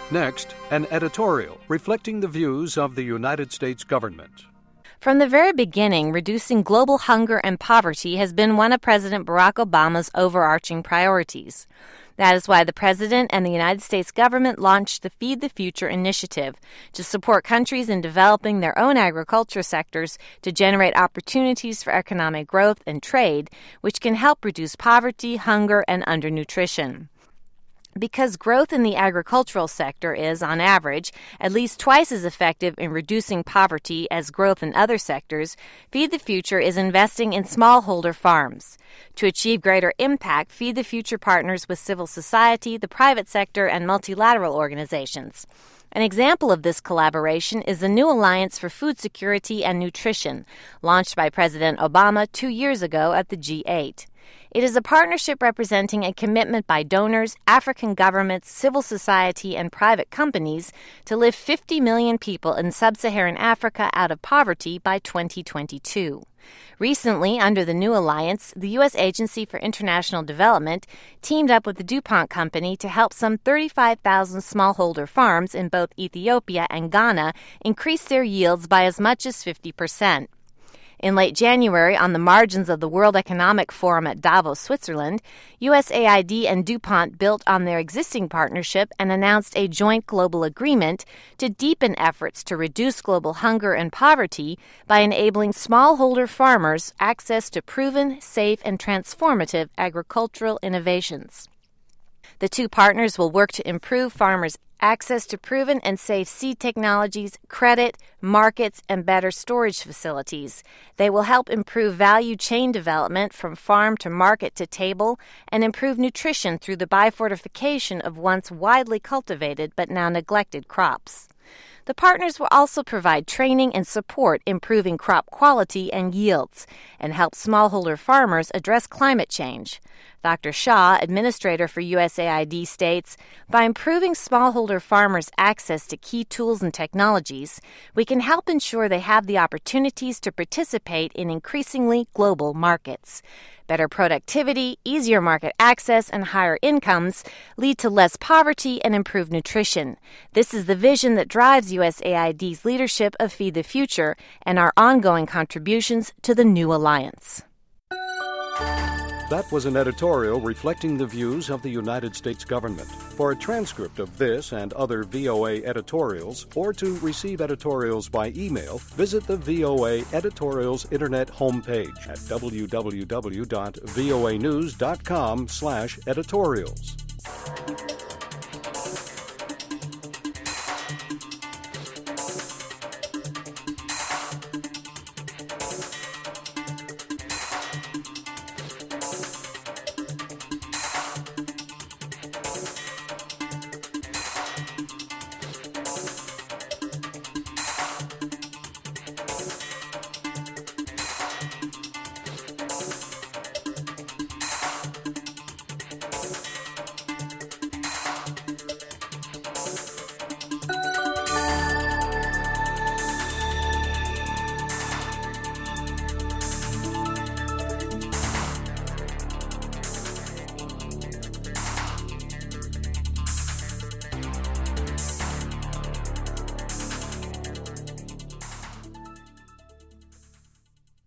Next, an editorial reflecting the views of the United States government. From the very beginning, reducing global hunger and poverty has been one of President Barack Obama's overarching priorities. That is why the President and the United States government launched the Feed the Future initiative to support countries in developing their own agriculture sectors to generate opportunities for economic growth and trade, which can help reduce poverty, hunger, and undernutrition. Because growth in the agricultural sector is, on average, at least twice as effective in reducing poverty as growth in other sectors, Feed the Future is investing in smallholder farms. To achieve greater impact, Feed the Future partners with civil society, the private sector, and multilateral organizations. An example of this collaboration is the New Alliance for Food Security and Nutrition, launched by President Obama 2 years ago at the G8. It is a partnership representing a commitment by donors, African governments, civil society, and private companies to lift 50 million people in sub-Saharan Africa out of poverty by 2022. Recently, under the New Alliance, the U.S. Agency for International Development teamed up with the DuPont Company to help some 35,000 smallholder farms in both Ethiopia and Ghana increase their yields by as much as 50%. In late January, on the margins of the World Economic Forum at Davos, Switzerland, USAID and DuPont built on their existing partnership and announced a joint global agreement to deepen efforts to reduce global hunger and poverty by enabling smallholder farmers access to proven, safe, and transformative agricultural innovations. The two partners will work to improve farmers' access to proven and safe seed technologies, credit, markets, and better storage facilities. They will help improve value chain development from farm to market to table and improve nutrition through the biofortification of once widely cultivated but now neglected crops. The partners will also provide training and support improving crop quality and yields and help smallholder farmers address climate change. Dr. Shah, administrator for USAID, states, "By improving smallholder farmers' access to key tools and technologies, we can help ensure they have the opportunities to participate in increasingly global markets. Better productivity, easier market access, and higher incomes lead to less poverty and improved nutrition. This is the vision that drives USAID's leadership of Feed the Future and our ongoing contributions to the New Alliance." That was an editorial reflecting the views of the United States government. For a transcript of this and other VOA editorials, or to receive editorials by email, visit the VOA Editorials Internet homepage at www.voanews.com/editorials.